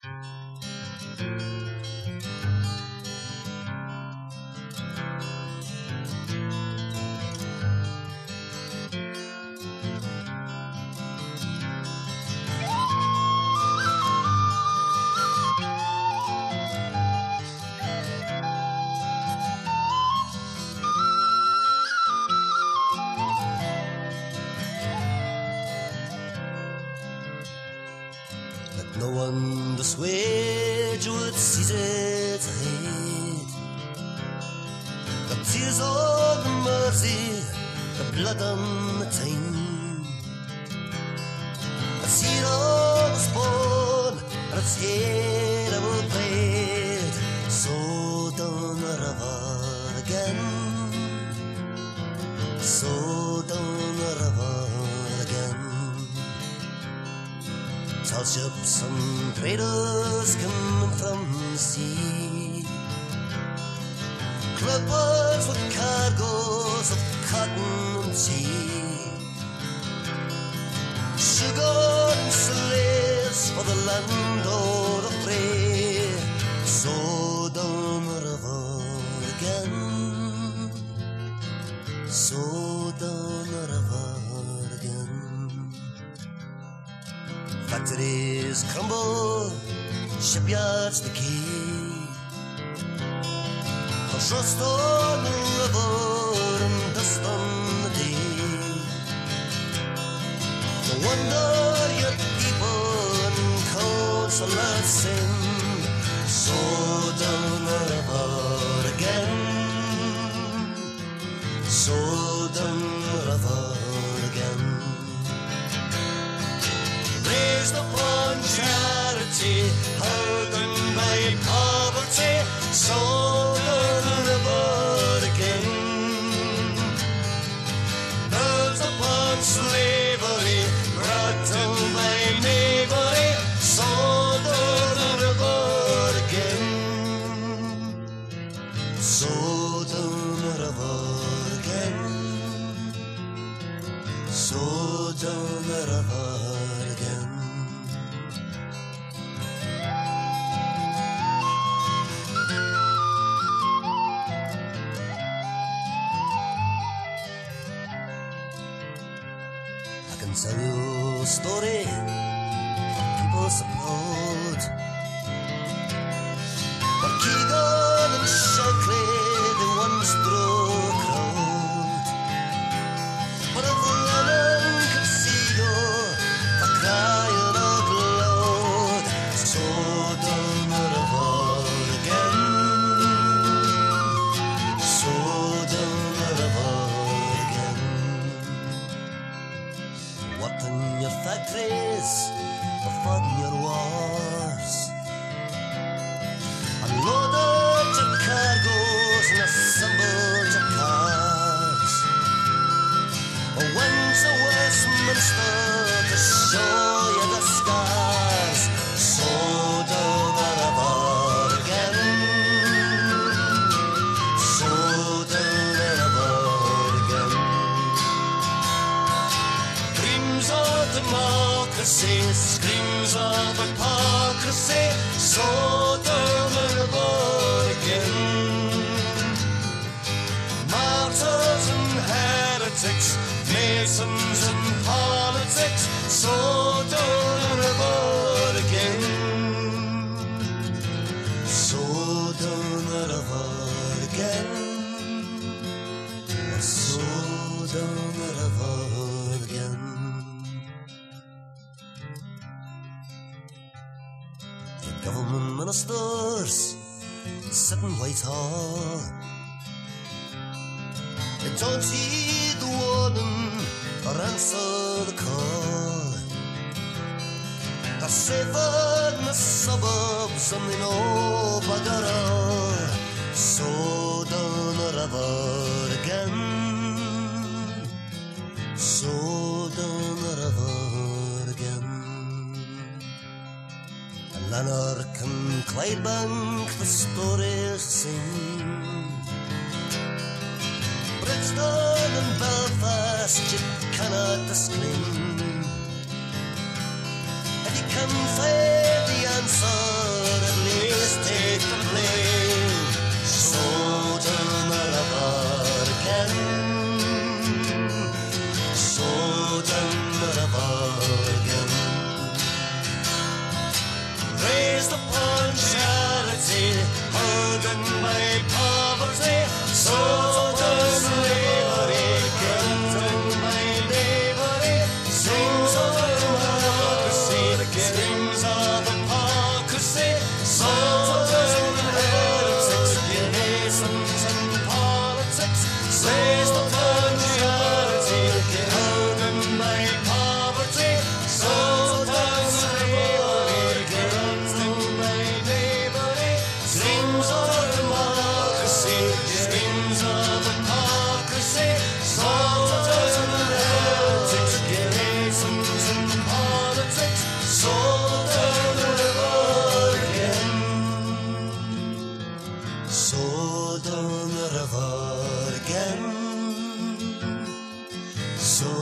No one dissuade you with seasons ahead. The tears of the mercy, the blood on the time. A seed of the spawn, and its head I will bleed. So down the river again. So down the river again. Tall ships and traders coming from the sea, clippers with cargoes of cotton and tea, sugar and slaves for the land of the free. So down the river again, so down the river again. Factories crumble, shipyards decay. Trust on the river and dust on the day. No wonder your people in cold solace sing. So down the river again, so down the river again. Raised upon charity, hardened by poverty, so down the river again. Built upon slavery, brought down by knavery, so down the river again. So down the river again, so down the river again. I can tell you a story people support, but Keegan and Shankly, they once drew a crowd. But if Lennon could see you, they're crying out loud. So down the river again, so down the river again. Worked in your factories, fought in your wars, unloaded your cargoes and assembled your cars. Went to Westminster to show you the scars. So down the river again, so down the river again. Dreams of democracy, screams of hypocrisy, so down the river again. Martyrs and heretics, masons and politics, so down the river again. So down the river again, so down the river again. The government ministers sit in Whitehall. They don't heed the warning or answer the call. They're safer in the suburbs and they know bugger all. So down the river again, so down the river again. And Lanark and Clydebank the stories sing. Bridgetown and Belfast you cannot disclaim, and you can find the answer upon charity, burdened by poverty, so does slavery, burdened by knavery, sings of democracy, sings of hypocrisy, so does inheritance, nations and politics, slaves upon charity, burdened by poverty, so does slavery, burdened by knavery, sings of democracy, screams of hypocrisy, so does inheritance, nations and politics, so does the river again. So down the river again, so